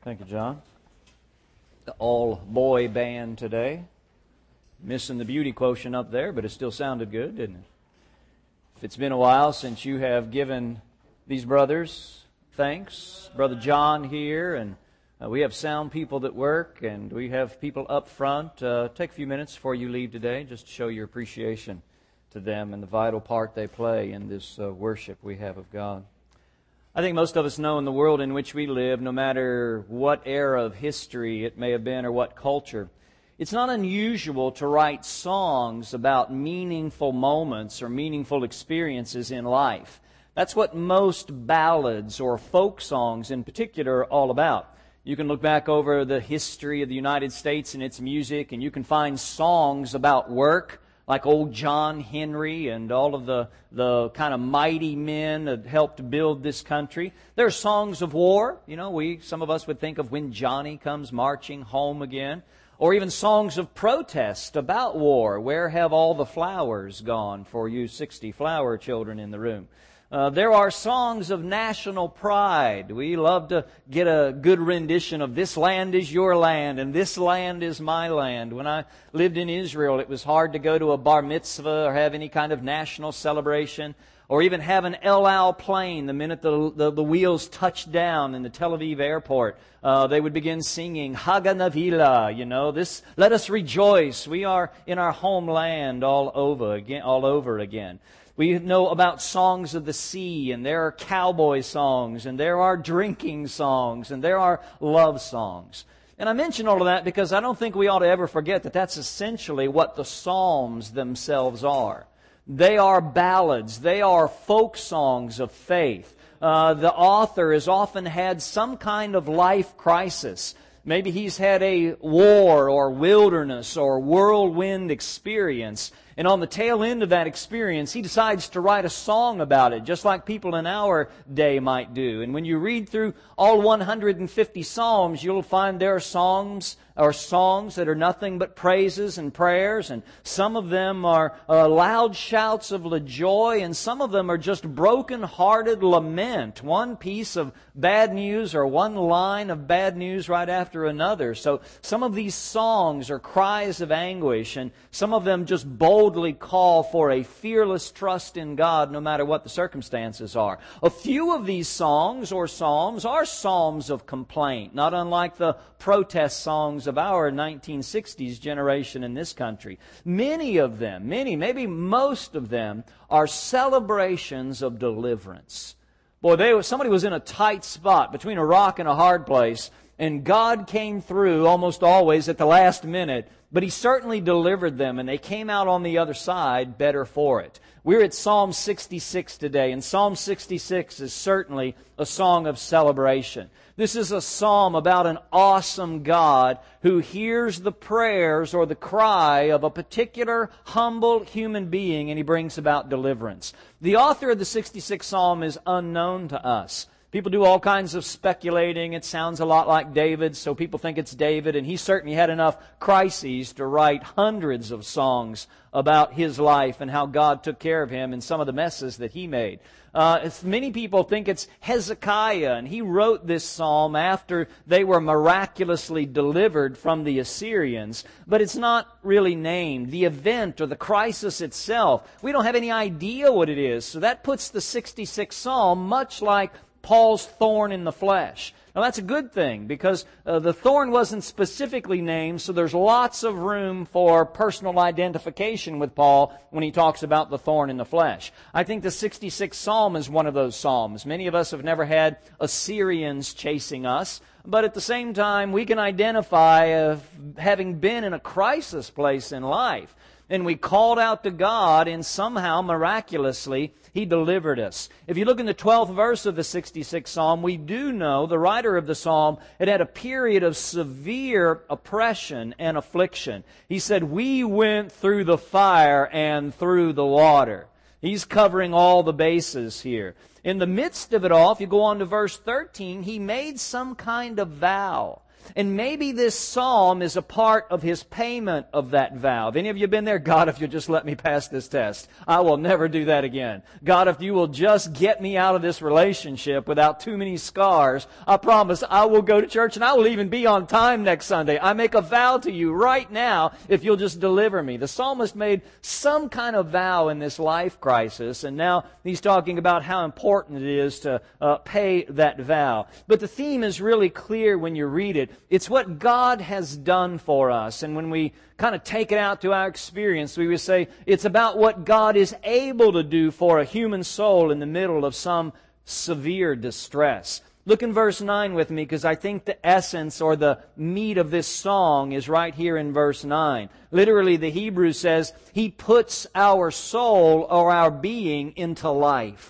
Thank you, John. The all-boy band today. Missing the beauty quotient up there, but it still sounded good, didn't it? If it's been a while since you have given these brothers thanks, Brother John here, and we have sound people that work, and we have people up front. Take a few minutes before you leave today just to show your appreciation to them and the vital part they play in this worship we have of God. I think most of us know in the world in which we live, no matter what era of history it may have been or what culture, it's not unusual to write songs about meaningful moments or meaningful experiences in life. That's what most ballads or folk songs in particular are all about. You can look back over the history of the United States and its music, and you can find songs about work, like old John Henry and all of the kind of mighty men that helped build this country. There are songs of war. You know, some of us would think of When Johnny Comes Marching Home Again. Or even songs of protest about war. Where have all the flowers gone, for you 60 flower children in the room? There are songs of national pride. We love to get a good rendition of "This land is your land" and "This land is my land." When I lived in Israel, it was hard to go to a bar mitzvah or have any kind of national celebration, or even have an El Al plane the minute the wheels touched down in the Tel Aviv airport. They would begin singing Haganavila, let us rejoice. We are in our homeland all over again. We know about songs of the sea, and there are cowboy songs, and there are drinking songs, and there are love songs. And I mention all of that because I don't think we ought to ever forget that that's essentially what the Psalms themselves are. They are ballads. They are folk songs of faith. The author has often had some kind of life crisis. Maybe he's had a war or wilderness or whirlwind experience. And on the tail end of that experience, he decides to write a song about it, just like people in our day might do. And when you read through all 150 Psalms, you'll find there are songs that are nothing but praises and prayers, and some of them are loud shouts of joy, and some of them are just broken-hearted lament. One piece of bad news or one line of bad news right after another. So some of these songs are cries of anguish, and some of them just boldly call for a fearless trust in God no matter what the circumstances are. A few of these songs or psalms are psalms of complaint, not unlike the protest songs of our 1960s generation in this country. Many of them, maybe most of them, are celebrations of deliverance. Boy, somebody was in a tight spot between a rock and a hard place, and God came through almost always at the last minute, but He certainly delivered them, and they came out on the other side better for it. We're at Psalm 66 today, and Psalm 66 is certainly a song of celebration. This is a psalm about an awesome God who hears the prayers or the cry of a particular humble human being, and He brings about deliverance. The author of the 66th Psalm is unknown to us. People do all kinds of speculating. It sounds a lot like David, so people think it's David, and he certainly had enough crises to write hundreds of songs about his life and how God took care of him and some of the messes that he made. Many people think it's Hezekiah, and he wrote this psalm after they were miraculously delivered from the Assyrians, but it's not really named. The event or the crisis itself, we don't have any idea what it is, so that puts the 66th Psalm much like Paul's thorn in the flesh. Now that's a good thing because the thorn wasn't specifically named, so there's lots of room for personal identification with Paul when he talks about the thorn in the flesh. I think the 66th Psalm is one of those psalms. Many of us have never had Assyrians chasing us, but at the same time we can identify having been in a crisis place in life. And we called out to God, and somehow, miraculously, He delivered us. If you look in the 12th verse of the 66th Psalm, we do know the writer of the Psalm had a period of severe oppression and affliction. He said, "We went through the fire and through the water." He's covering all the bases here. In the midst of it all, if you go on to verse 13, he made some kind of vow. And maybe this psalm is a part of His payment of that vow. Have any of you been there? God, if you'll just let me pass this test, I will never do that again. God, if you will just get me out of this relationship without too many scars, I promise I will go to church and I will even be on time next Sunday. I make a vow to you right now if you'll just deliver me. The psalmist made some kind of vow in this life crisis, and now he's talking about how important it is to pay that vow. But the theme is really clear when you read it. It's what God has done for us. And when we kind of take it out to our experience, we would say it's about what God is able to do for a human soul in the middle of some severe distress. Look in verse 9 with me, because I think the essence or the meat of this song is right here in verse 9. Literally, the Hebrew says, He puts our soul or our being into life.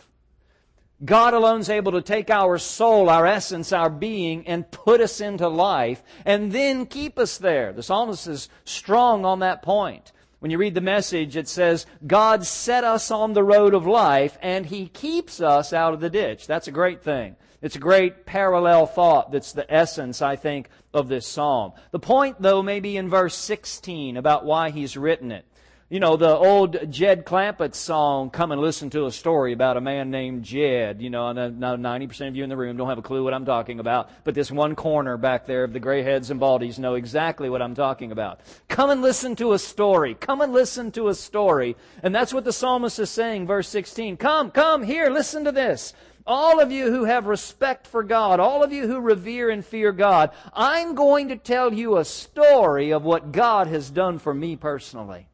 God alone is able to take our soul, our essence, our being, and put us into life, and then keep us there. The psalmist is strong on that point. When you read the Message, it says, God set us on the road of life, and He keeps us out of the ditch. That's a great thing. It's a great parallel thought that's the essence, I think, of this psalm. The point, though, may be in verse 16 about why he's written it. You know, the old Jed Clampett song, Come and Listen to a Story, about a man named Jed. You know, I know 90% of you in the room don't have a clue what I'm talking about, but this one corner back there of the gray heads and baldies know exactly what I'm talking about. Come and listen to a story. Come and listen to a story. And that's what the psalmist is saying, verse 16. Come, here, listen to this. All of you who have respect for God, all of you who revere and fear God, I'm going to tell you a story of what God has done for me personally.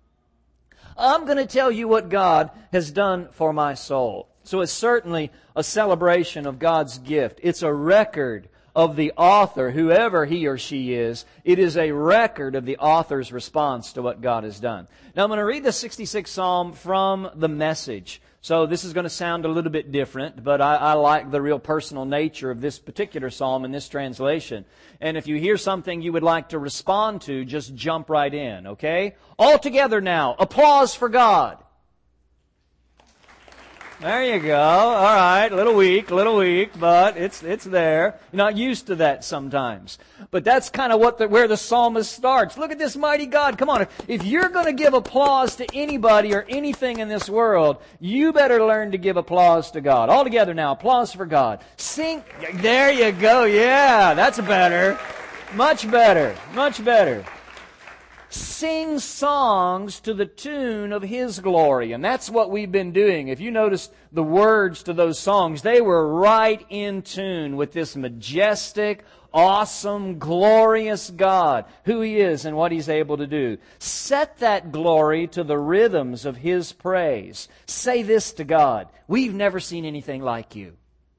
I'm going to tell you what God has done for my soul. So it's certainly a celebration of God's gift. It's a record of the author, whoever he or she is. It is a record of the author's response to what God has done. Now I'm going to read the 66th Psalm from the Message. So this is going to sound a little bit different, but I like the real personal nature of this particular psalm in this translation. And if you hear something you would like to respond to, just jump right in, okay? All together now. Applause for God. There you go. All right. A little weak, but it's there. You're not used to that sometimes. But that's kind of where the psalmist starts. Look at this mighty God. Come on. If you're going to give applause to anybody or anything in this world, you better learn to give applause to God. All together now. Applause for God. Sing. There you go. Yeah, that's better. Much better. Much better. Sing songs to the tune of His glory. And that's what we've been doing. If you notice the words to those songs, they were right in tune with this majestic, awesome, glorious God, who He is and what He's able to do. Set that glory to the rhythms of His praise. Say this to God: we've never seen anything like You.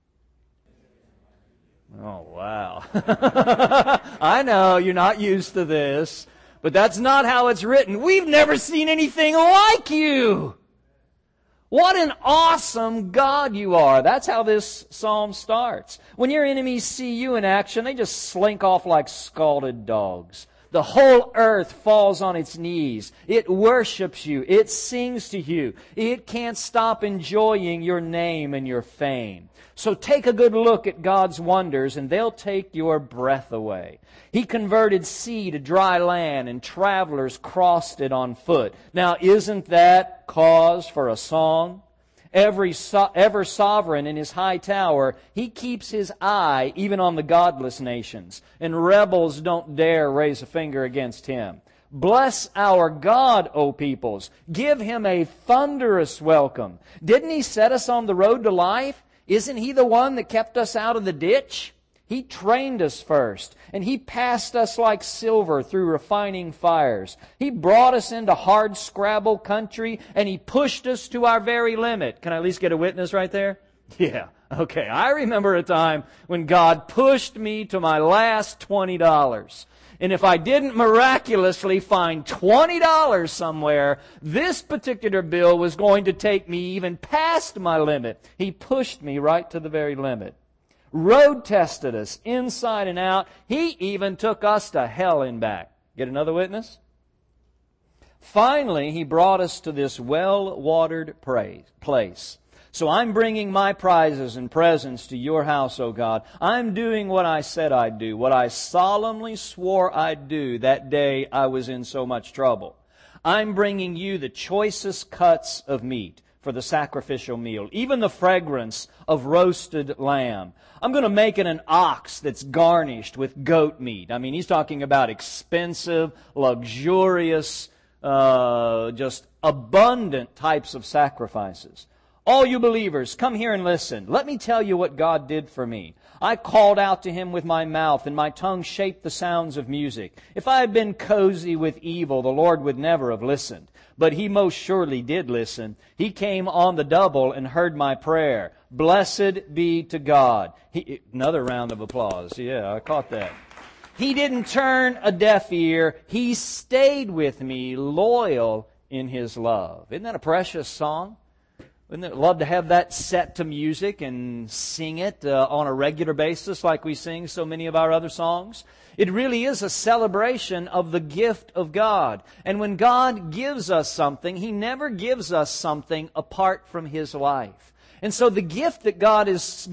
Oh, wow. I know you're not used to this. But that's not how it's written. We've never seen anything like You. What an awesome God You are. That's how this psalm starts. When your enemies see You in action, they just slink off like scalded dogs. The whole earth falls on its knees. It worships You. It sings to You. It can't stop enjoying Your name and Your fame. So take a good look at God's wonders, and they'll take your breath away. He converted sea to dry land, and travelers crossed it on foot. Now, isn't that cause for a song? Ever sovereign in His high tower, He keeps His eye even on the godless nations, and rebels don't dare raise a finger against Him. Bless our God, O peoples. Give Him a thunderous welcome. Didn't He set us on the road to life? Isn't He the one that kept us out of the ditch? He trained us first, and He passed us like silver through refining fires. He brought us into hard scrabble country, and He pushed us to our very limit. Can I at least get a witness right there? Yeah, okay. I remember a time when God pushed me to my last $20. And if I didn't miraculously find $20 somewhere, this particular bill was going to take me even past my limit. He pushed me right to the very limit. Road tested us inside and out. He even took us to hell and back. Get another witness? Finally, He brought us to this well-watered place. So I'm bringing my prizes and presents to your house, O God. I'm doing what I said I'd do, what I solemnly swore I'd do that day I was in so much trouble. I'm bringing you the choicest cuts of meat for the sacrificial meal, even the fragrance of roasted lamb. I'm going to make it an ox that's garnished with goat meat. I mean, he's talking about expensive, luxurious, just abundant types of sacrifices. All you believers, come here and listen. Let me tell you what God did for me. I called out to Him with my mouth, and my tongue shaped the sounds of music. If I had been cozy with evil, the Lord would never have listened. But He most surely did listen. He came on the double and heard my prayer. Blessed be to God. Another round of applause. Yeah, I caught that. He didn't turn a deaf ear. He stayed with me, loyal in His love. Isn't that a precious song? Wouldn't it love to have that set to music and sing it on a regular basis like we sing so many of our other songs? It really is a celebration of the gift of God. And when God gives us something, He never gives us something apart from His life. And so the gift that God has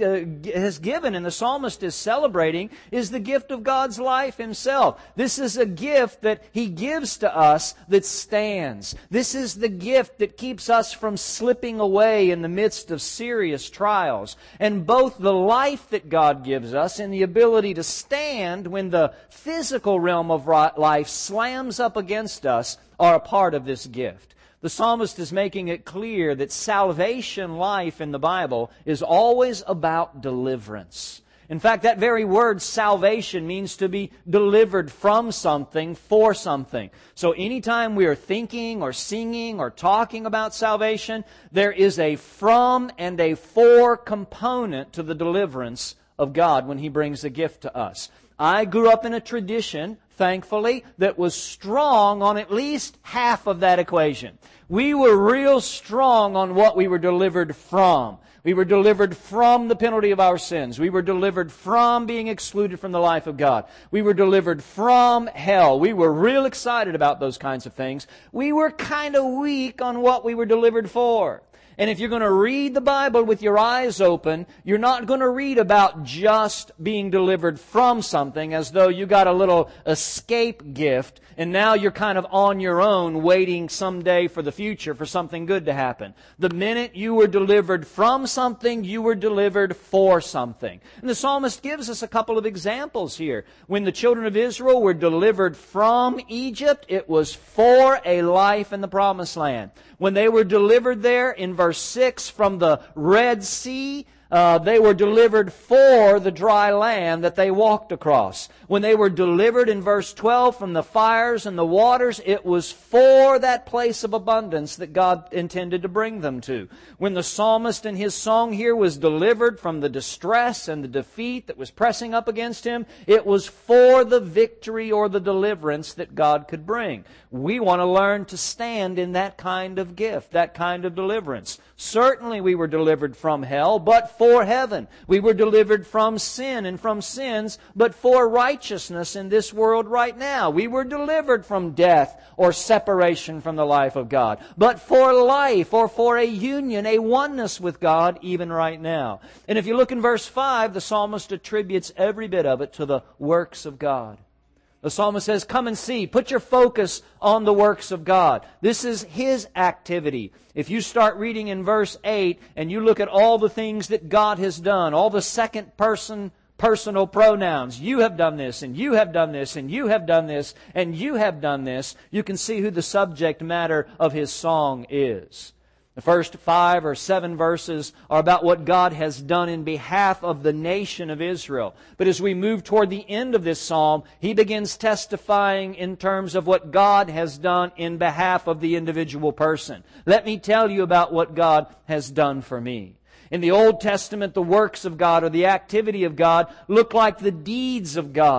given and the psalmist is celebrating is the gift of God's life Himself. This is a gift that He gives to us that stands. This is the gift that keeps us from slipping away in the midst of serious trials. And both the life that God gives us and the ability to stand when the physical realm of life slams up against us are a part of this gift. The psalmist is making it clear that salvation life in the Bible is always about deliverance. In fact, that very word salvation means to be delivered from something for something. So anytime we are thinking or singing or talking about salvation, there is a from and a for component to the deliverance of God when He brings a gift to us. I grew up in a tradition, thankfully, that was strong on at least half of that equation. We were real strong on what we were delivered from. We were delivered from the penalty of our sins. We were delivered from being excluded from the life of God. We were delivered from hell. We were real excited about those kinds of things. We were kind of weak on what we were delivered for. And if you're going to read the Bible with your eyes open, you're not going to read about just being delivered from something as though you got a little escape gift and now you're kind of on your own waiting someday for the future for something good to happen. The minute you were delivered from something, you were delivered for something. And the psalmist gives us a couple of examples here. When the children of Israel were delivered from Egypt, it was for a life in the Promised Land. When they were delivered there in verse 6 from the Red Sea, they were delivered for the dry land that they walked across. When they were delivered in verse 12 from the fires and the waters, it was for that place of abundance that God intended to bring them to. When the psalmist in his song here was delivered from the distress and the defeat that was pressing up against him, it was for the victory or the deliverance that God could bring. We want to learn to stand in that kind of gift, that kind of deliverance. Certainly we were delivered from hell, but for heaven. We were delivered from sin and from sins, but for righteousness in this world right now. We were delivered from death or separation from the life of God, but for life or for a union, a oneness with God even right now. And if you look in verse 5, the psalmist attributes every bit of it to the works of God. The psalmist says, come and see. Put your focus on the works of God. This is His activity. If you start reading in verse 8 and you look at all the things that God has done, all the second person personal pronouns, you have done this, and you have done this, and you have done this, and you have done this, you can see who the subject matter of his song is. The first 5 or 7 verses are about what God has done in behalf of the nation of Israel. But as we move toward the end of this psalm, he begins testifying in terms of what God has done in behalf of the individual person. Let me tell you about what God has done for me. In the Old Testament, the works of God or the activity of God look like the deeds of God.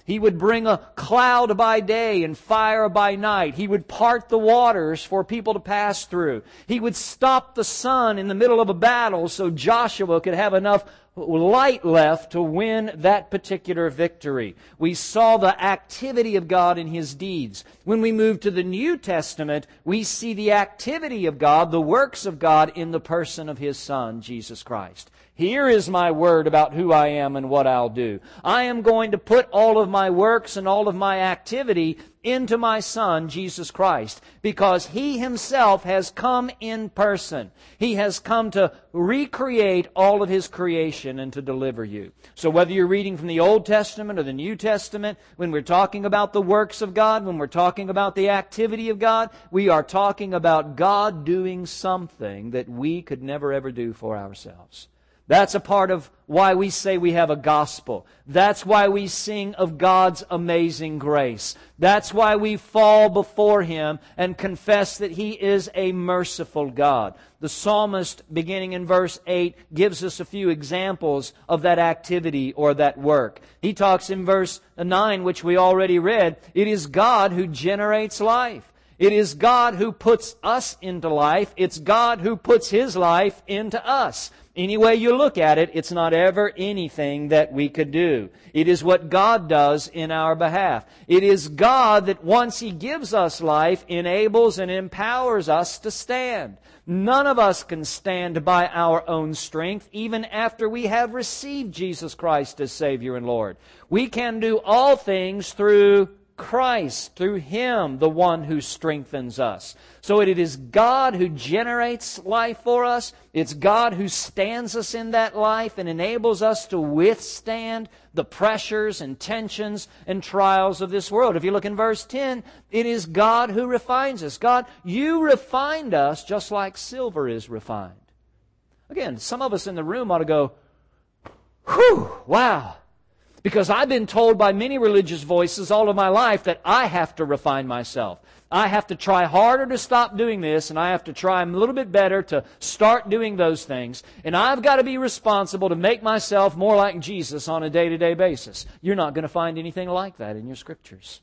He would bring a cloud by day and fire by night. He would part the waters for people to pass through. He would stop the sun in the middle of a battle so Joshua could have enough light left to win that particular victory. We saw the activity of God in His deeds. When we move to the New Testament, we see the activity of God, the works of God in the person of His Son, Jesus Christ. Here is my word about who I am and what I'll do. I am going to put all of my works and all of my activity into my Son, Jesus Christ, because He Himself has come in person. He has come to recreate all of His creation and to deliver you. So whether you're reading from the Old Testament or the New Testament, when we're talking about the works of God, when we're talking about the activity of God, we are talking about God doing something that we could never ever do for ourselves. That's a part of why we say we have a gospel. That's why we sing of God's amazing grace. That's why we fall before Him and confess that He is a merciful God. The psalmist, beginning in verse 8, gives us a few examples of that activity or that work. He talks in verse 9, which we already read, it is God who generates life. It is God who puts us into life. It's God who puts His life into us. Any way you look at it, it's not ever anything that we could do. It is what God does in our behalf. It is God that once He gives us life, enables and empowers us to stand. None of us can stand by our own strength, even after we have received Jesus Christ as Savior and Lord. We can do all things through Christ, through Him, the one who strengthens us. So it is God who generates life for us. It's God who stands us in that life and enables us to withstand the pressures and tensions and trials of this world. If you look in verse 10, it is God who refines us. God, you refined us just like silver is refined. Again, some of us in the room ought to go, whew, wow. Because I've been told by many religious voices all of my life that I have to refine myself. I have to try harder to stop doing this, and I have to try a little bit better to start doing those things. And I've got to be responsible to make myself more like Jesus on a day-to-day basis. You're not going to find anything like that in your Scriptures.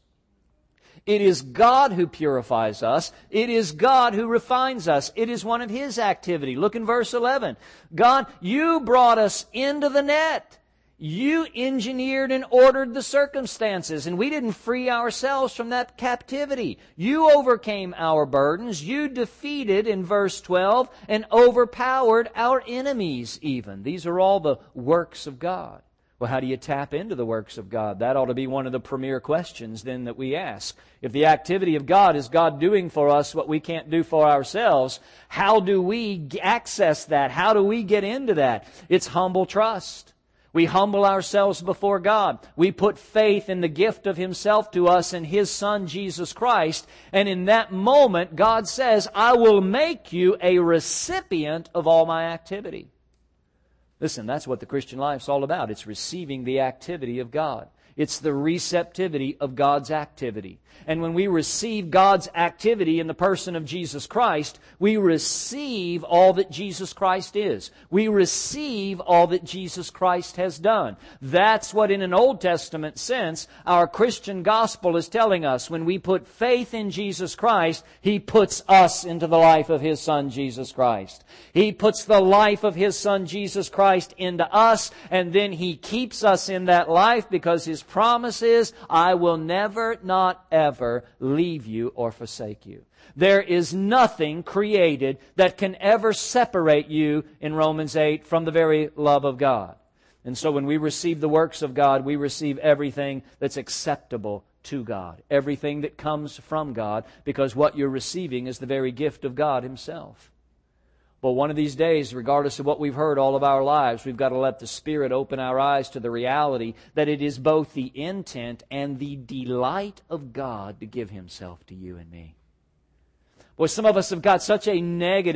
It is God who purifies us. It is God who refines us. It is one of His activity. Look in verse 11. God, you brought us into the net. You engineered and ordered the circumstances, and we didn't free ourselves from that captivity. You overcame our burdens. You defeated, in verse 12, and overpowered our enemies even. These are all the works of God. Well, how do you tap into the works of God? That ought to be one of the premier questions then that we ask. If the activity of God is God doing for us what we can't do for ourselves, how do we access that? How do we get into that? It's humble trust. We humble ourselves before God. We put faith in the gift of Himself to us and His Son, Jesus Christ. And in that moment, God says, I will make you a recipient of all my activity. Listen, that's what the Christian life's all about. It's receiving the activity of God. It's the receptivity of God's activity. And when we receive God's activity in the person of Jesus Christ, we receive all that Jesus Christ is. We receive all that Jesus Christ has done. That's what, in an Old Testament sense, our Christian gospel is telling us. When we put faith in Jesus Christ, He puts us into the life of His Son, Jesus Christ. He puts the life of His Son, Jesus Christ, into us, and then He keeps us in that life because His promise is, I will never, not ever, leave you or forsake you. There is nothing created that can ever separate you, in Romans 8, from the very love of God. And so when we receive the works of God, we receive everything that's acceptable to God. Everything that comes from God, because what you're receiving is the very gift of God Himself. But one of these days, regardless of what we've heard all of our lives, we've got to let the Spirit open our eyes to the reality that it is both the intent and the delight of God to give Himself to you and me. Boy, some of us have got such a negative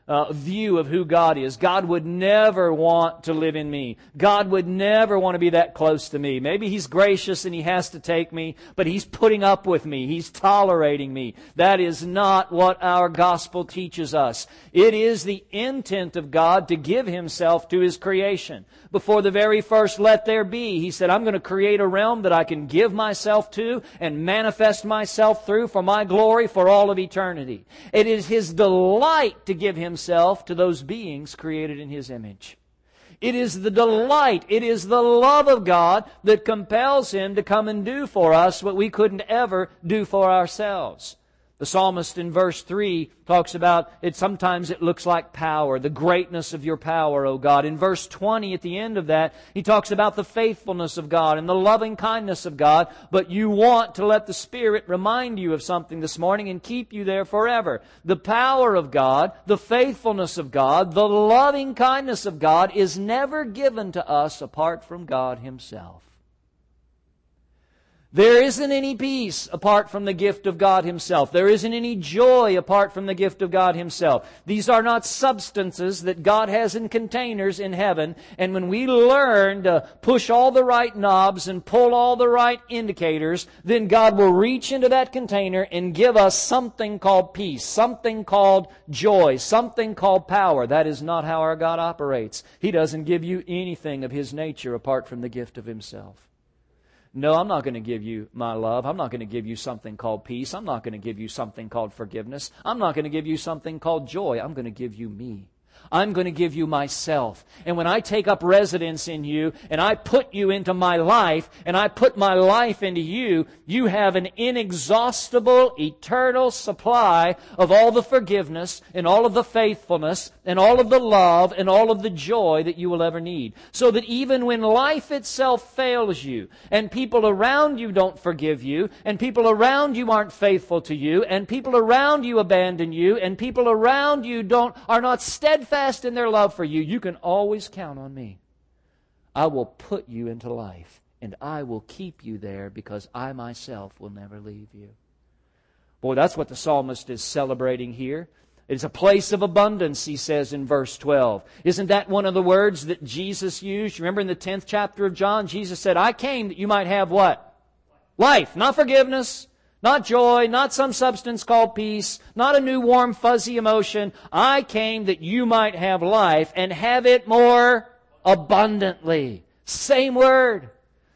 view of who God is. God would never want to live in me. God would never want to be that close to me. Maybe He's gracious and He has to take me, but He's putting up with me. He's tolerating me. That is not what our gospel teaches us. It is the intent of God to give Himself to His creation. Before the very first let there be, He said, I'm going to create a realm that I can give myself to and manifest myself through for my glory for all of eternity. It is His delight to give Himself to those beings created in His image. It is the delight, it is the love of God that compels Him to come and do for us what we couldn't ever do for ourselves. The psalmist in verse 3 talks about it. Sometimes it looks like power, the greatness of your power, O God. In verse 20, at the end of that, he talks about the faithfulness of God and the loving kindness of God. But you want to let the Spirit remind you of something this morning and keep you there forever. The power of God, the faithfulness of God, the loving kindness of God is never given to us apart from God Himself. There isn't any peace apart from the gift of God Himself. There isn't any joy apart from the gift of God Himself. These are not substances that God has in containers in heaven. And when we learn to push all the right knobs and pull all the right indicators, then God will reach into that container and give us something called peace, something called joy, something called power. That is not how our God operates. He doesn't give you anything of His nature apart from the gift of Himself. No, I'm not going to give you my love. I'm not going to give you something called peace. I'm not going to give you something called forgiveness. I'm not going to give you something called joy. I'm going to give you me. I'm going to give you myself. And when I take up residence in you and I put you into my life and I put my life into you, you have an inexhaustible, eternal supply of all the forgiveness and all of the faithfulness and all of the love and all of the joy that you will ever need. So that even when life itself fails you and people around you don't forgive you and people around you aren't faithful to you and people around you abandon you and people around you are not steadfast in their love for you, you can always count on me. I will put you into life, and I will keep you there because I myself will never leave you. Boy, that's what the psalmist is celebrating here. It's a place of abundance, he says in verse 12. Isn't that one of the words that Jesus used? Remember in the 10th chapter of John, Jesus said, I came that you might have what? Life, not forgiveness. Not joy, not some substance called peace, not a new warm fuzzy emotion. I came that you might have life and have it more abundantly. Same word.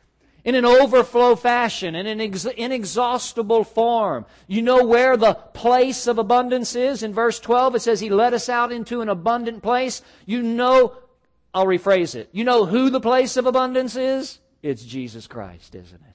In an overflow fashion, in an inexhaustible form. You know where the place of abundance is? In verse 12 it says He led us out into an abundant place. You know, I'll rephrase it. You know who the place of abundance is? It's Jesus Christ, isn't it?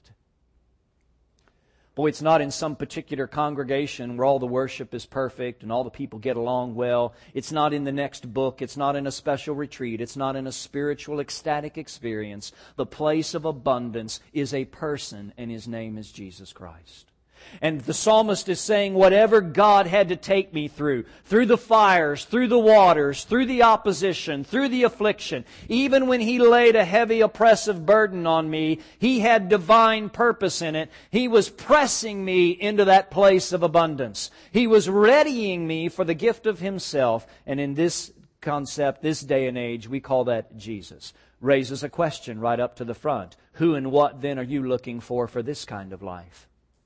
Boy, it's not in some particular congregation where all the worship is perfect and all the people get along well. It's not in the next book. It's not in a special retreat. It's not in a spiritual ecstatic experience. The place of abundance is a person, and His name is Jesus Christ. And the psalmist is saying, whatever God had to take me through the fires, through the waters, through the opposition, through the affliction, even when He laid a heavy oppressive burden on me, He had divine purpose in it. He was pressing me into that place of abundance. He was readying me for the gift of Himself. And in this concept, this day and age, we call that Jesus. Raises a question right up to the front. Who and what then are you looking for this kind of life?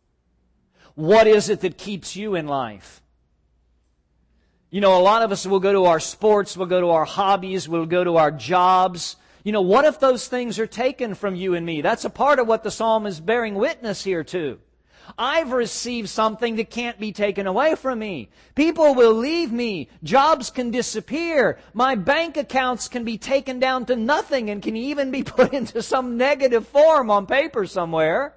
What is it that keeps you in life? You know, a lot of us will go to our sports, we'll go to our hobbies, we'll go to our jobs. You know, what if those things are taken from you and me? That's a part of what the psalm is bearing witness here to. I've received something that can't be taken away from me. People will leave me. Jobs can disappear. My bank accounts can be taken down to nothing and can even be put into some negative form on paper somewhere.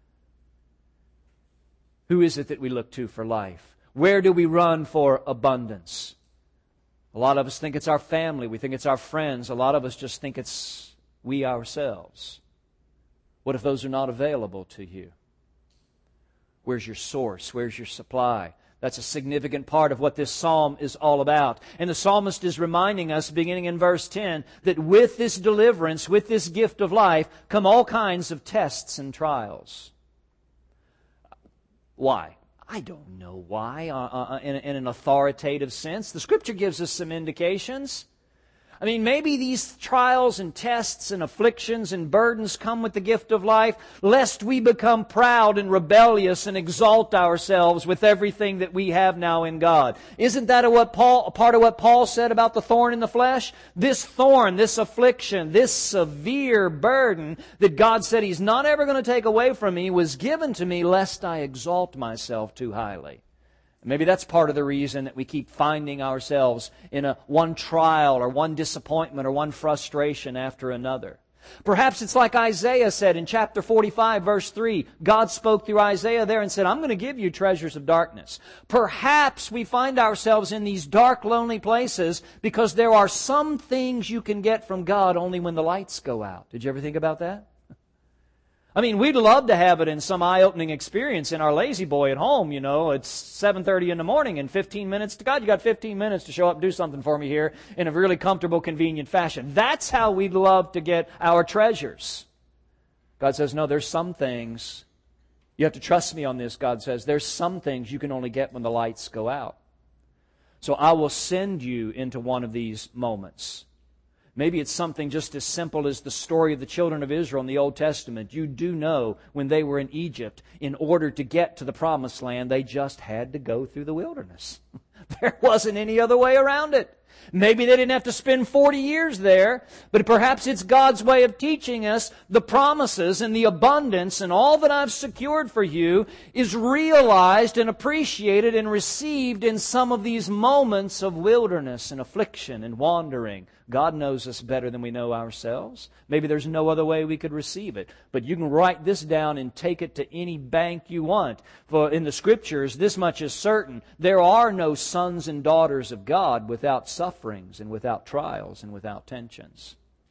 Who is it that we look to for life? Where do we run for abundance? A lot of us think it's our family. We think it's our friends. A lot of us just think it's we ourselves. What if those are not available to you? Where's your source? Where's your supply? That's a significant part of what this psalm is all about. And the psalmist is reminding us, beginning in verse 10, that with this deliverance, with this gift of life, come all kinds of tests and trials. Why? I don't know why, in an authoritative sense. The Scripture gives us some indications. I mean, maybe these trials and tests and afflictions and burdens come with the gift of life, lest we become proud and rebellious and exalt ourselves with everything that we have now in God. Isn't that a part of what Paul said about the thorn in the flesh? This thorn, this affliction, this severe burden that God said He's not ever going to take away from me was given to me lest I exalt myself too highly. Maybe that's part of the reason that we keep finding ourselves in one trial or one disappointment or one frustration after another. Perhaps it's like Isaiah said in chapter 45, verse 3. God spoke through Isaiah there and said, I'm going to give you treasures of darkness. Perhaps we find ourselves in these dark, lonely places because there are some things you can get from God only when the lights go out. Did you ever think about that? I mean, we'd love to have it in some eye-opening experience in our lazy boy at home, you know. It's 7:30 in the morning and 15 minutes to God. You got 15 minutes to show up and do something for me here in a really comfortable, convenient fashion. That's how we'd love to get our treasures. God says, no, there's some things. You have to trust me on this, God says. There's some things you can only get when the lights go out. So I will send you into one of these moments. Maybe it's something just as simple as the story of the children of Israel in the Old Testament. You do know when they were in Egypt, in order to get to the Promised Land, they just had to go through the wilderness. There wasn't any other way around it. Maybe they didn't have to spend 40 years there, but perhaps it's God's way of teaching us the promises and the abundance and all that I've secured for you is realized and appreciated and received in some of these moments of wilderness and affliction and wandering. God knows us better than we know ourselves. Maybe there's no other way we could receive it. But you can write this down and take it to any bank you want. For in the Scriptures, this much is certain. There are no sons and daughters of God without sufferings and without trials and without tensions.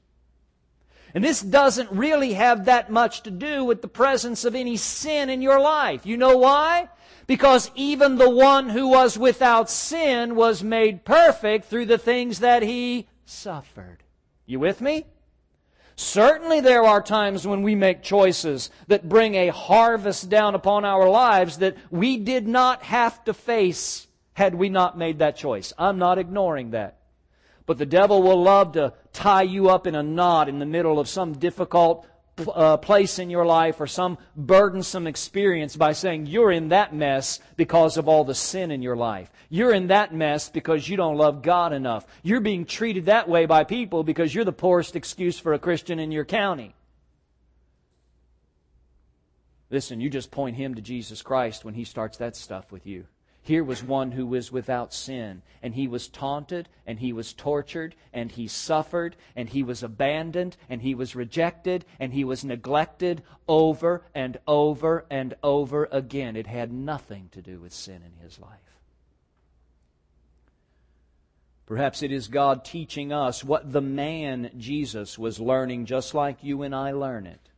And this doesn't really have that much to do with the presence of any sin in your life. You know why? Because even the one who was without sin was made perfect through the things that He suffered. You with me? Certainly there are times when we make choices that bring a harvest down upon our lives that we did not have to face had we not made that choice. I'm not ignoring that. But the devil will love to tie you up in a knot in the middle of some difficult place in your life or some burdensome experience by saying you're in that mess because of all the sin in your life. You're in that mess because you don't love God enough. You're being treated that way by people because you're the poorest excuse for a Christian in your county. Listen, you just point him to Jesus Christ when he starts that stuff with you. Here was one who was without sin, and he was taunted, and he was tortured, and he suffered, and he was abandoned, and he was rejected, and he was neglected over and over and over again. It had nothing to do with sin in his life. Perhaps it is God teaching us what the man Jesus was learning just like you and I learn it.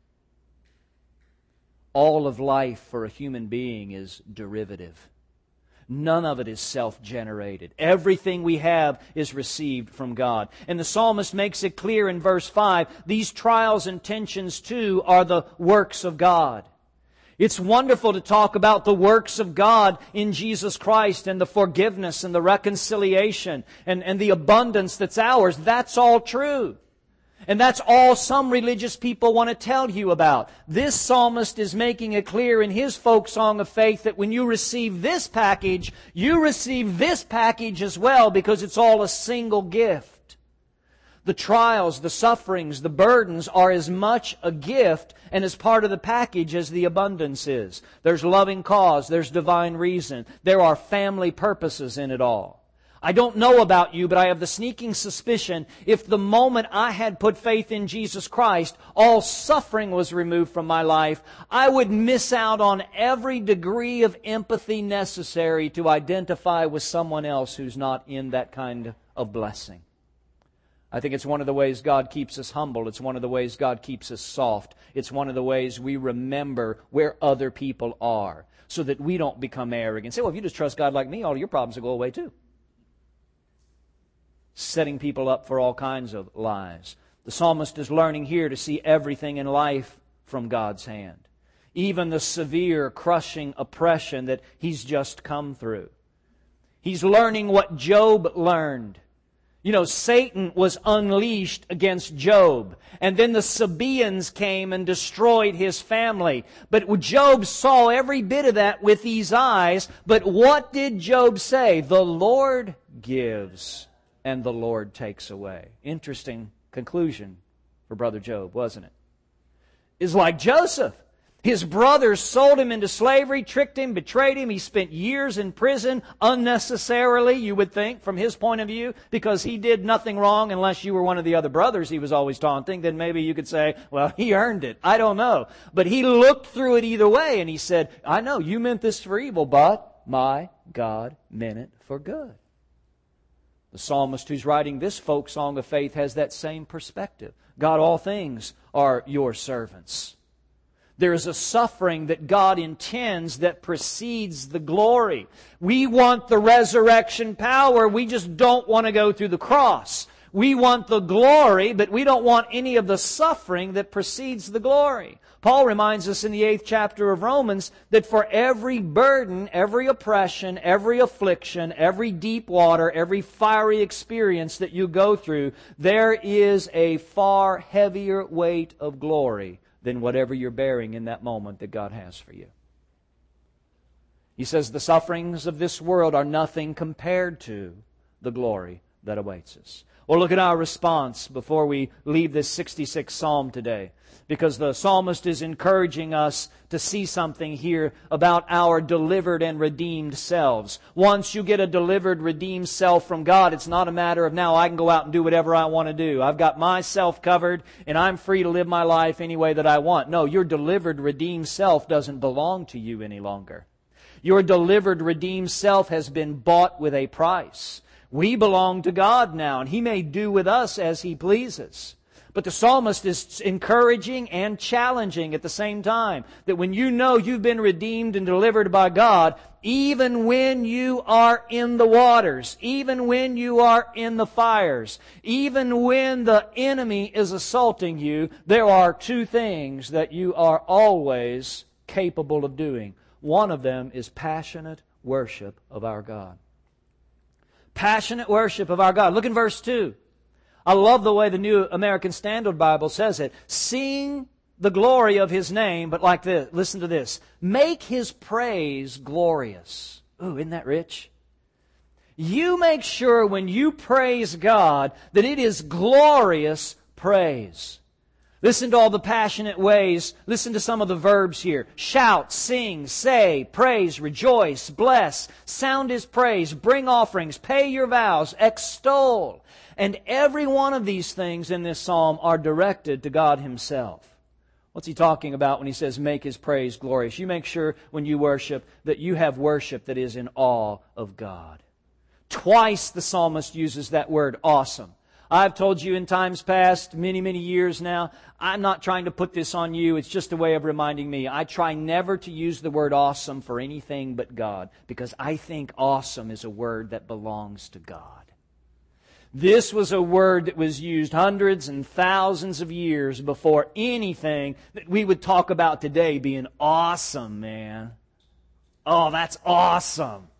All of life for a human being is derivative. None of it is self-generated. Everything we have is received from God. And the psalmist makes it clear in verse 5, these trials and tensions too are the works of God. It's wonderful to talk about the works of God in Jesus Christ and the forgiveness and the reconciliation and the abundance that's ours. That's all true. And that's all some religious people want to tell you about. This psalmist is making it clear in his folk song of faith that when you receive this package, you receive this package as well because it's all a single gift. The trials, the sufferings, the burdens are as much a gift and as part of the package as the abundance is. There's loving cause, there's divine reason, there are family purposes in it all. I don't know about you, but I have the sneaking suspicion if the moment I had put faith in Jesus Christ, all suffering was removed from my life, I would miss out on every degree of empathy necessary to identify with someone else who's not in that kind of blessing. I think it's one of the ways God keeps us humble. It's one of the ways God keeps us soft. It's one of the ways we remember where other people are so that we don't become arrogant. Say, well, if you just trust God like me, all your problems will go away too. Setting people up for all kinds of lies. The psalmist is learning here to see everything in life from God's hand. even the severe, crushing oppression that he's just come through. He's learning what Job learned. You know, Satan was unleashed against Job. And then the Sabaeans came and destroyed his family. But Job saw every bit of that with these eyes. But what did Job say? The Lord gives and the Lord takes away. Interesting conclusion for Brother Job, wasn't it? It's like Joseph. His brothers sold him into slavery, tricked him, betrayed him. He spent years in prison unnecessarily, you would think, from his point of view, because he did nothing wrong unless you were one of the other brothers he was always taunting. Then maybe you could say, well, he earned it. I don't know. But he looked through it either way and he said, I know you meant this for evil, but my God meant it for good. The psalmist who's writing this folk song of faith has that same perspective. God, all things are your servants. There is a suffering that God intends that precedes the glory. We want the resurrection power. We just don't want to go through the cross. We want the glory, but we don't want any of the suffering that precedes the glory. Paul reminds us in the 8th chapter of Romans that for every burden, every oppression, every affliction, every deep water, every fiery experience that you go through, there is a far heavier weight of glory than whatever you're bearing in that moment that God has for you. He says the sufferings of this world are nothing compared to the glory that awaits us. Well, look at our response before we leave this 66th Psalm today. Because the psalmist is encouraging us to see something here about our delivered and redeemed selves. Once you get a delivered, redeemed self from God, it's not a matter of now I can go out and do whatever I want to do. I've got myself covered and I'm free to live my life any way that I want. No, your delivered, redeemed self doesn't belong to you any longer. Your delivered, redeemed self has been bought with a price. We belong to God now, and He may do with us as He pleases. But the psalmist is encouraging and challenging at the same time. That when you know you've been redeemed and delivered by God, even when you are in the waters, even when you are in the fires, even when the enemy is assaulting you, there are two things that you are always capable of doing. One of them is passionate worship of our God. Passionate worship of our God. Look in verse 2. I love the way the New American Standard Bible says it. Sing the glory of His name, but like this. Listen to this. Make His praise glorious. Ooh, isn't that rich? You make sure when you praise God that it is glorious praise. Listen to all the passionate ways. Listen to some of the verbs here. Shout, sing, say, praise, rejoice, bless, sound His praise, bring offerings, pay your vows, extol. And every one of these things in this psalm are directed to God Himself. What's he talking about when he says make His praise glorious? You make sure when you worship that you have worship that is in awe of God. Twice the psalmist uses that word awesome. I've told you in times past, many, many years now, I'm not trying to put this on you. It's just a way of reminding me. I try never to use the word awesome for anything but God, because I think awesome is a word that belongs to God. This was a word that was used hundreds and thousands of years before anything that we would talk about today being awesome, man. Oh, that's awesome.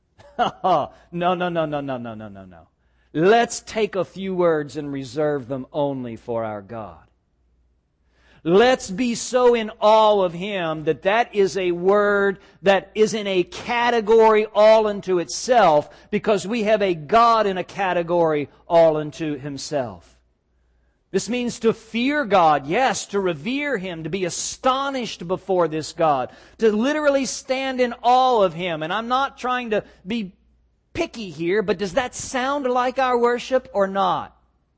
No. Let's take a few words and reserve them only for our God. Let's be so in awe of Him that that is a word that is in a category all unto itself, because we have a God in a category all unto Himself. This means to fear God, yes, to revere Him, to be astonished before this God, to literally stand in awe of Him. And I'm not trying to be picky here, but does that sound like our worship or not?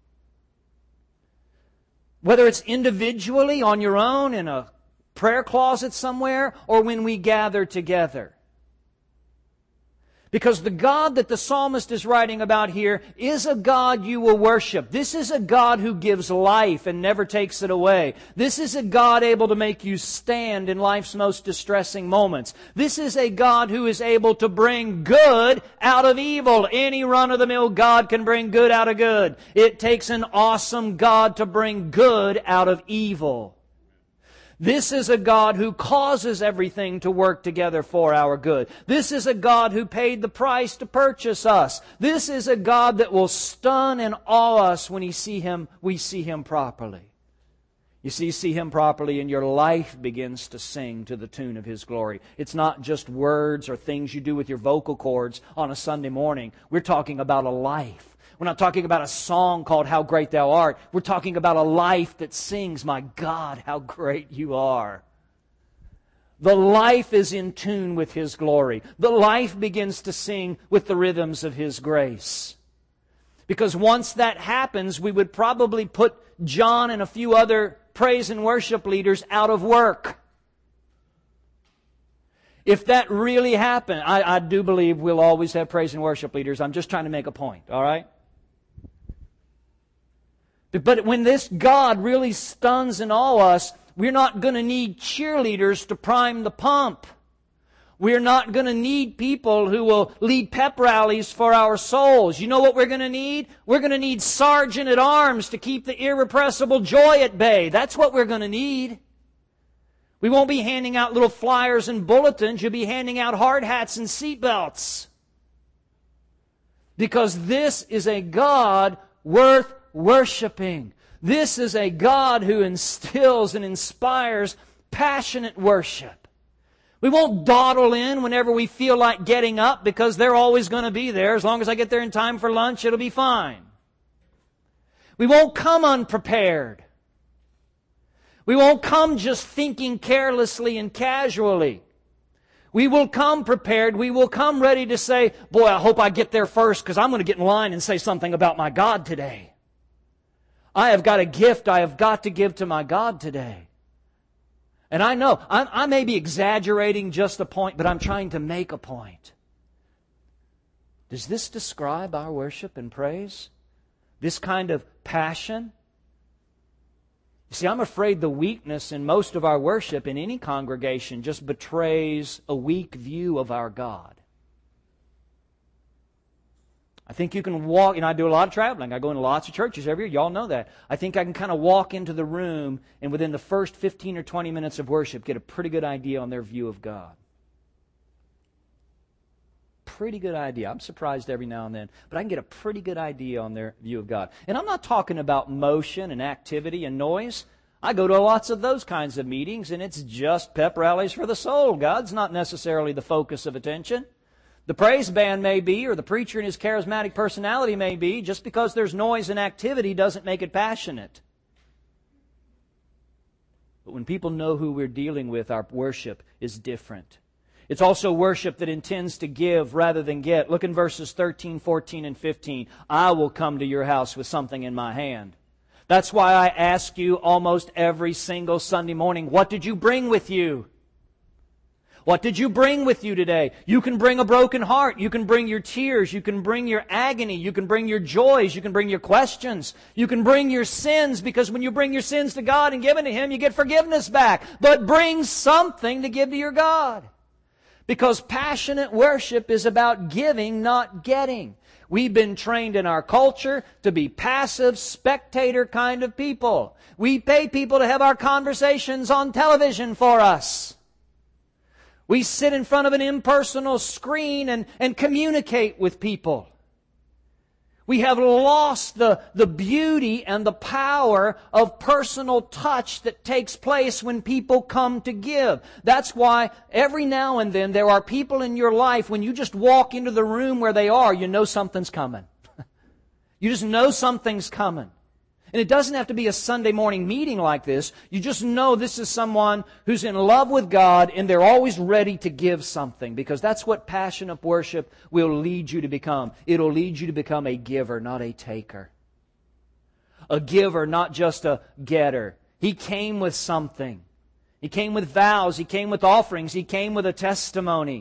Whether it's individually on your own in a prayer closet somewhere, or when we gather together. Because the God that the psalmist is writing about here is a God you will worship. This is a God who gives life and never takes it away. This is a God able to make you stand in life's most distressing moments. This is a God who is able to bring good out of evil. Any run-of-the-mill God can bring good out of good. It takes an awesome God to bring good out of evil. This is a God who causes everything to work together for our good. This is a God who paid the price to purchase us. This is a God that will stun and awe us when we see Him properly. You see Him properly and your life begins to sing to the tune of His glory. It's not just words or things you do with your vocal cords on a Sunday morning. We're talking about a life. We're not talking about a song called How Great Thou Art. We're talking about a life that sings, My God, how great You are. The life is in tune with His glory. The life begins to sing with the rhythms of His grace. Because once that happens, we would probably put John and a few other praise and worship leaders out of work. If that really happened, I do believe we'll always have praise and worship leaders. I'm just trying to make a point, all right? But when this God really stuns and awes us, we're not going to need cheerleaders to prime the pump. We're not going to need people who will lead pep rallies for our souls. You know what we're going to need? We're going to need sergeant at arms to keep the irrepressible joy at bay. That's what we're going to need. We won't be handing out little flyers and bulletins. You'll be handing out hard hats and seat belts. Because this is a God worth worshiping. This is a God who instills and inspires passionate worship. We won't dawdle in whenever we feel like getting up because they're always going to be there. As long as I get there in time for lunch, it'll be fine. We won't come unprepared. We won't come just thinking carelessly and casually. We will come prepared. We will come ready to say, boy, I hope I get there first because I'm going to get in line and say something about my God today. I have got a gift I have got to give to my God today. And I know, I may be exaggerating just a point, but I'm trying to make a point. Does this describe our worship and praise? This kind of passion? You see, I'm afraid the weakness in most of our worship in any congregation just betrays a weak view of our God. I think you can walk, I do a lot of traveling. I go into lots of churches every year. Y'all know that. I think I can kind of walk into the room and within the first 15 or 20 minutes of worship get a pretty good idea on their view of God. Pretty good idea. I'm surprised every now and then, but I can get a pretty good idea on their view of God. And I'm not talking about motion and activity and noise. I go to lots of those kinds of meetings and it's just pep rallies for the soul. God's not necessarily the focus of attention. The praise band may be, or the preacher and his charismatic personality may be. Just because there's noise and activity doesn't make it passionate. But when people know who we're dealing with, our worship is different. It's also worship that intends to give rather than get. Look in verses 13, 14, and 15. I will come to your house with something in my hand. That's why I ask you almost every single Sunday morning, what did you bring with you? What did you bring with you today? You can bring a broken heart. You can bring your tears. You can bring your agony. You can bring your joys. You can bring your questions. You can bring your sins, because when you bring your sins to God and give them to Him, you get forgiveness back. But bring something to give to your God. Because passionate worship is about giving, not getting. We've been trained in our culture to be passive, spectator kind of people. We pay people to have our conversations on television for us. We sit in front of an impersonal screen and communicate with people. We have lost the beauty and the power of personal touch that takes place when people come to give. That's why every now and then there are people in your life, when you just walk into the room where they are, you know something's coming. You just know something's coming. And it doesn't have to be a Sunday morning meeting like this. You just know this is someone who's in love with God and they're always ready to give something, because that's what passionate worship will lead you to become. It'll lead you to become a giver, not a taker. A giver, not just a getter. He came with something. He came with vows. He came with offerings. He came with a testimony.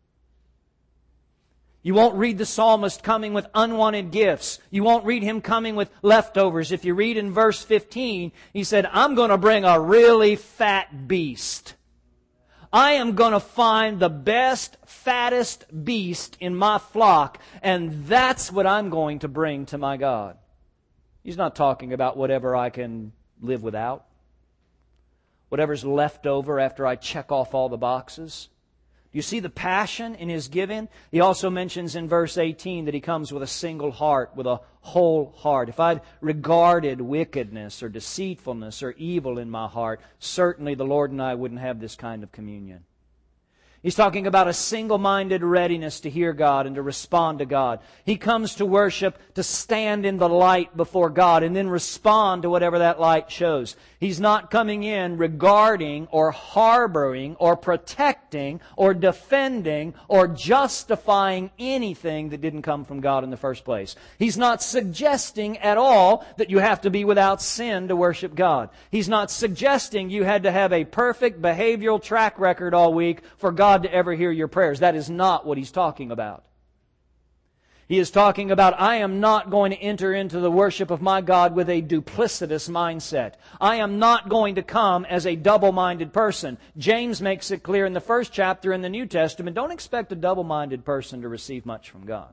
You won't read the psalmist coming with unwanted gifts. You won't read him coming with leftovers. If you read in verse 15, he said, I'm going to bring a really fat beast. I am going to find the best, fattest beast in my flock, and that's what I'm going to bring to my God. He's not talking about whatever I can live without. whatever's left over after I check off all the boxes. Do you see the passion in His giving? He also mentions in verse 18 that He comes with a single heart, with a whole heart. If I'd regarded wickedness or deceitfulness or evil in my heart, certainly the Lord and I wouldn't have this kind of communion. He's talking about a single-minded readiness to hear God and to respond to God. He comes to worship to stand in the light before God and then respond to whatever that light shows. He's not coming in regarding or harboring or protecting or defending or justifying anything that didn't come from God in the first place. He's not suggesting at all that you have to be without sin to worship God. He's not suggesting you had to have a perfect behavioral track record all week for God to ever hear your prayers. That is not what He's talking about. He is talking about, I am not going to enter into the worship of my God with a duplicitous mindset. I am not going to come as a double-minded person. James makes it clear in the first chapter in the New Testament, don't expect a double-minded person to receive much from God.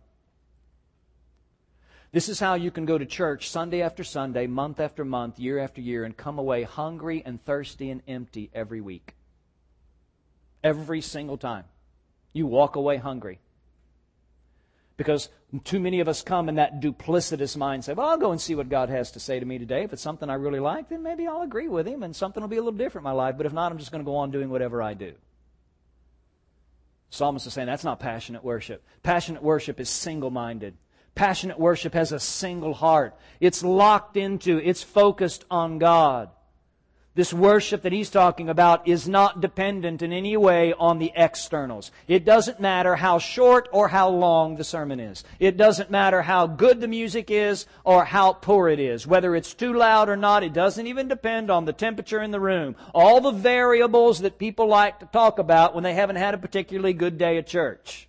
This is how you can go to church Sunday after Sunday, month after month, year after year, and come away hungry and thirsty and empty every week. Every single time. You walk away hungry. Because too many of us come in that duplicitous mindset. Well, I'll go and see what God has to say to me today. If it's something I really like, then maybe I'll agree with Him and something will be a little different in my life. But if not, I'm just going to go on doing whatever I do. Psalmist is saying that's not passionate worship. Passionate worship is single-minded. Passionate worship has a single heart. It's locked into, it's focused on God. This worship that he's talking about is not dependent in any way on the externals. It doesn't matter how short or how long the sermon is. It doesn't matter how good the music is or how poor it is. Whether it's too loud or not, it doesn't even depend on the temperature in the room. All the variables that people like to talk about when they haven't had a particularly good day at church.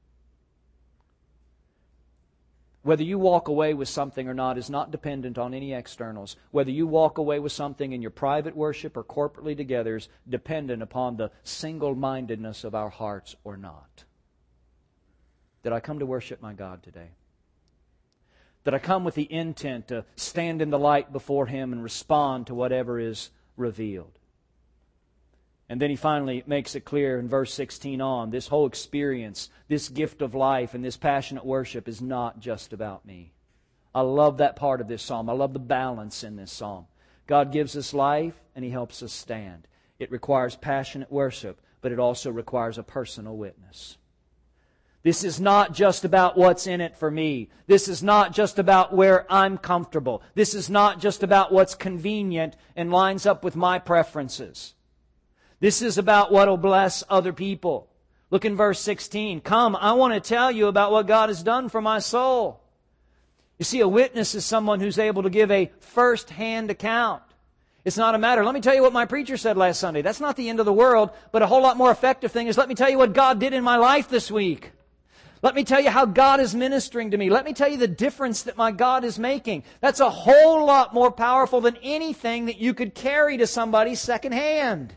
Whether you walk away with something or not is not dependent on any externals. Whether you walk away with something in your private worship or corporately together is dependent upon the single-mindedness of our hearts or not. Did I come to worship my God today? Did I come with the intent to stand in the light before Him and respond to whatever is revealed? And then he finally makes it clear in verse 16 on, this whole experience, this gift of life and this passionate worship is not just about me. I love that part of this psalm. I love the balance in this psalm. God gives us life and He helps us stand. It requires passionate worship, but it also requires a personal witness. This is not just about what's in it for me. This is not just about where I'm comfortable. This is not just about what's convenient and lines up with my preferences. This is about what will bless other people. Look in verse 16. Come, I want to tell you about what God has done for my soul. You see, a witness is someone who's able to give a first-hand account. It's not a matter, let me tell you what my preacher said last Sunday. That's not the end of the world, but a whole lot more effective thing is, let me tell you what God did in my life this week. Let me tell you how God is ministering to me. Let me tell you the difference that my God is making. That's a whole lot more powerful than anything that you could carry to somebody secondhand.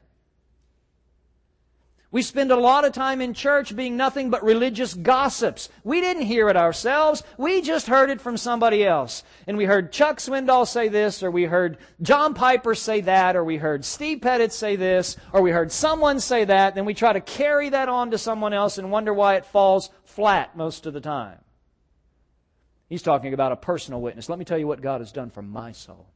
We spend a lot of time in church being nothing but religious gossips. We didn't hear it ourselves. We just heard it from somebody else. And we heard Chuck Swindoll say this, or we heard John Piper say that, or we heard Steve Pettit say this, or we heard someone say that. Then we try to carry that on to someone else and wonder why it falls flat most of the time. He's talking about a personal witness. Let me tell you what God has done for my soul.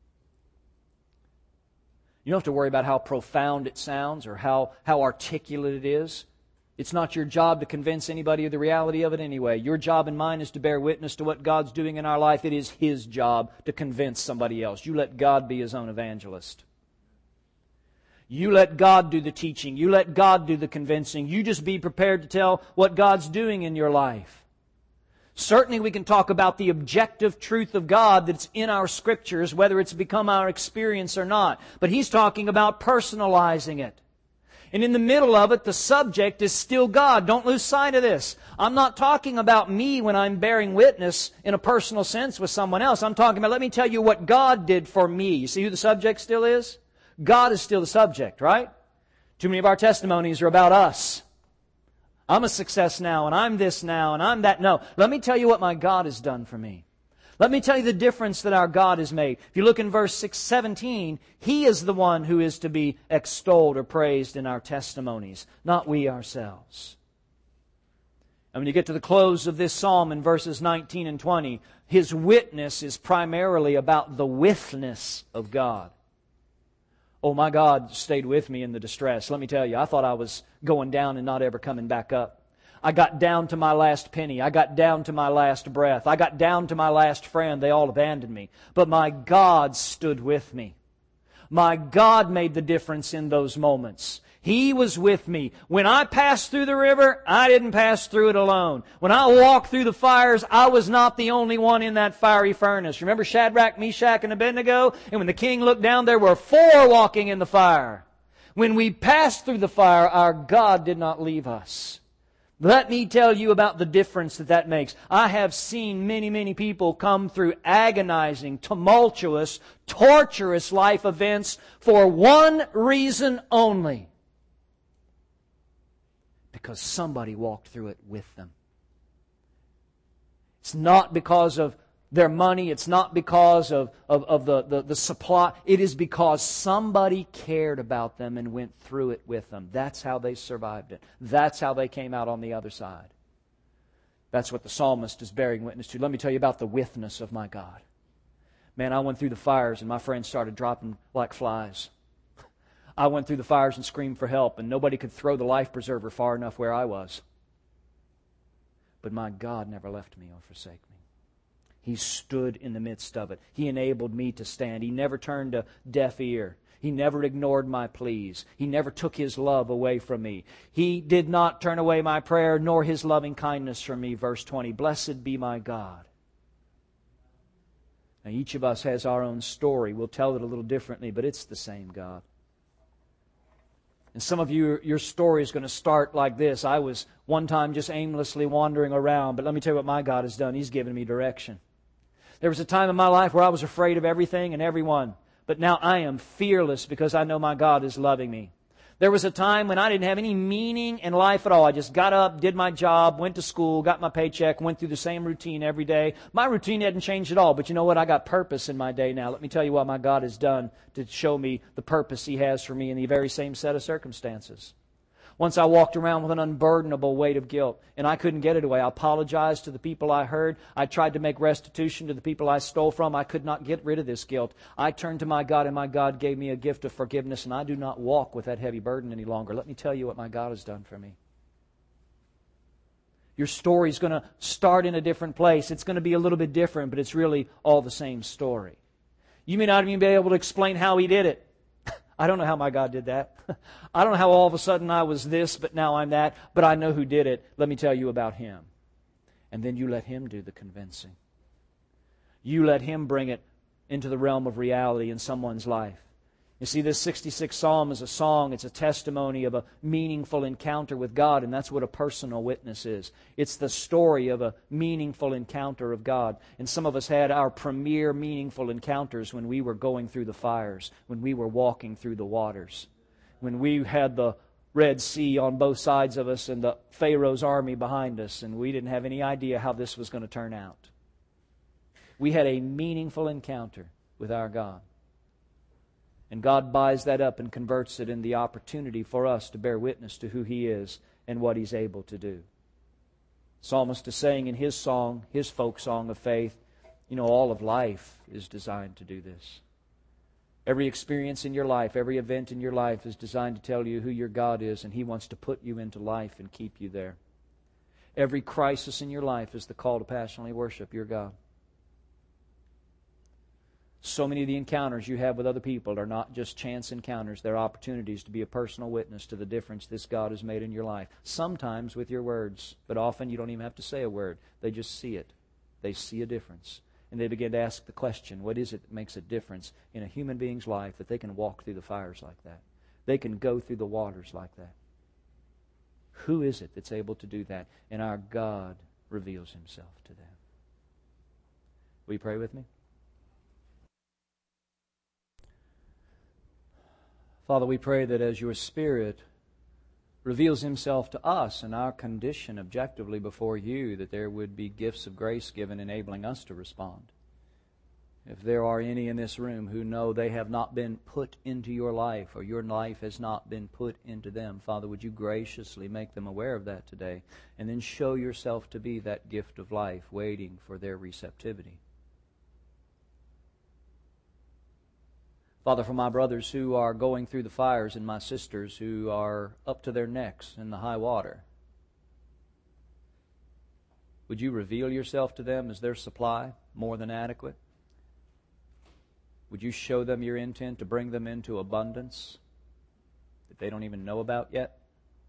You don't have to worry about how profound it sounds or how articulate it is. It's not your job to convince anybody of the reality of it anyway. Your job and mine is to bear witness to what God's doing in our life. It is His job to convince somebody else. You let God be His own evangelist. You let God do the teaching. You let God do the convincing. You just be prepared to tell what God's doing in your life. Certainly we can talk about the objective truth of God that's in our Scriptures, whether it's become our experience or not. But he's talking about personalizing it. And in the middle of it, the subject is still God. Don't lose sight of this. I'm not talking about me when I'm bearing witness in a personal sense with someone else. I'm talking about, let me tell you what God did for me. You see who the subject still is? God is still the subject, right? Too many of our testimonies are about us. I'm a success now, and I'm this now, and I'm that. No, let me tell you what my God has done for me. Let me tell you the difference that our God has made. If you look in verse 17, He is the one who is to be extolled or praised in our testimonies, not we ourselves. And when you get to the close of this psalm in verses 19 and 20, His witness is primarily about the withness of God. Oh, my God stayed with me in the distress. Let me tell you, I thought I was going down and not ever coming back up. I got down to my last penny. I got down to my last breath. I got down to my last friend. They all abandoned me. But my God stood with me. My God made the difference in those moments. He was with me. When I passed through the river, I didn't pass through it alone. When I walked through the fires, I was not the only one in that fiery furnace. Remember Shadrach, Meshach, and Abednego? And when the king looked down, there were 4 walking in the fire. When we passed through the fire, our God did not leave us. Let me tell you about the difference that makes. I have seen many, many people come through agonizing, tumultuous, torturous life events for one reason only. Because somebody walked through it with them. It's not because of their money. It's not because of the supply. It is because somebody cared about them and went through it with them. That's how they survived it. That's how they came out on the other side. That's what the psalmist is bearing witness to. Let me tell you about the withness of my God. Man, I went through the fires and my friends started dropping like flies. I went through the fires and screamed for help, and nobody could throw the life preserver far enough where I was. But my God never left me or forsake me. He stood in the midst of it. He enabled me to stand. He never turned a deaf ear. He never ignored my pleas. He never took His love away from me. He did not turn away my prayer, nor His loving kindness from me. Verse 20, blessed be my God. Now each of us has our own story. We'll tell it a little differently, but it's the same God. And some of you, your story is going to start like this. I was one time just aimlessly wandering around, but let me tell you what my God has done. He's given me direction. There was a time in my life where I was afraid of everything and everyone, but now I am fearless because I know my God is loving me. There was a time when I didn't have any meaning in life at all. I just got up, did my job, went to school, got my paycheck, went through the same routine every day. My routine hadn't changed at all, but you know what? I got purpose in my day now. Let me tell you what my God has done to show me the purpose He has for me in the very same set of circumstances. Once I walked around with an unburdenable weight of guilt, and I couldn't get it away. I apologized to the people I hurt. I tried to make restitution to the people I stole from. I could not get rid of this guilt. I turned to my God, and my God gave me a gift of forgiveness, and I do not walk with that heavy burden any longer. Let me tell you what my God has done for me. Your story's going to start in a different place. It's going to be a little bit different, but it's really all the same story. You may not even be able to explain how He did it. I don't know how my God did that. I don't know how all of a sudden I was this, but now I'm that. But I know who did it. Let me tell you about Him. And then you let Him do the convincing. You let Him bring it into the realm of reality in someone's life. You see, this 66th Psalm is a song. It's a testimony of a meaningful encounter with God, and that's what a personal witness is. It's the story of a meaningful encounter of God. And some of us had our premier meaningful encounters when we were going through the fires, when we were walking through the waters, when we had the Red Sea on both sides of us and the Pharaoh's army behind us, and we didn't have any idea how this was going to turn out. We had a meaningful encounter with our God. And God buys that up and converts it in the opportunity for us to bear witness to who He is and what He's able to do. The psalmist is saying in his song, his folk song of faith, all of life is designed to do this. Every experience in your life, every event in your life is designed to tell you who your God is, and He wants to put you into life and keep you there. Every crisis in your life is the call to passionately worship your God. So many of the encounters you have with other people are not just chance encounters. They're opportunities to be a personal witness to the difference this God has made in your life. Sometimes with your words, but often you don't even have to say a word. They just see it. They see a difference. And they begin to ask the question, what is it that makes a difference in a human being's life that they can walk through the fires like that? They can go through the waters like that. Who is it that's able to do that? And our God reveals Himself to them. Will you pray with me? Father, we pray that as Your Spirit reveals Himself to us and our condition objectively before You, that there would be gifts of grace given enabling us to respond. If there are any in this room who know they have not been put into your life, or your life has not been put into them, Father, would you graciously make them aware of that today, and then show yourself to be that gift of life waiting for their receptivity. Father, for my brothers who are going through the fires and my sisters who are up to their necks in the high water, would you reveal yourself to them as their supply more than adequate? Would you show them your intent to bring them into abundance that they don't even know about yet?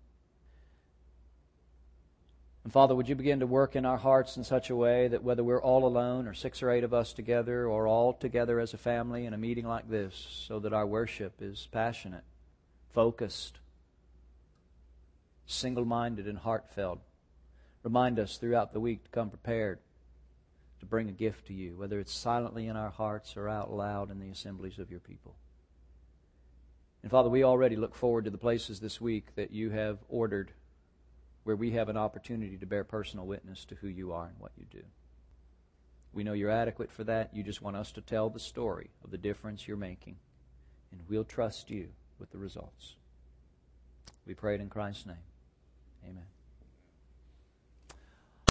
And Father, would you begin to work in our hearts in such a way that whether we're all alone or 6 or 8 of us together or all together as a family in a meeting like this, so that our worship is passionate, focused, single-minded, and heartfelt. Remind us throughout the week to come prepared to bring a gift to you, whether it's silently in our hearts or out loud in the assemblies of your people. And Father, we already look forward to the places this week that you have ordered where we have an opportunity to bear personal witness to who you are and what you do. We know you're adequate for that. You just want us to tell the story of the difference you're making, and we'll trust you with the results. We pray it in Christ's name. Amen.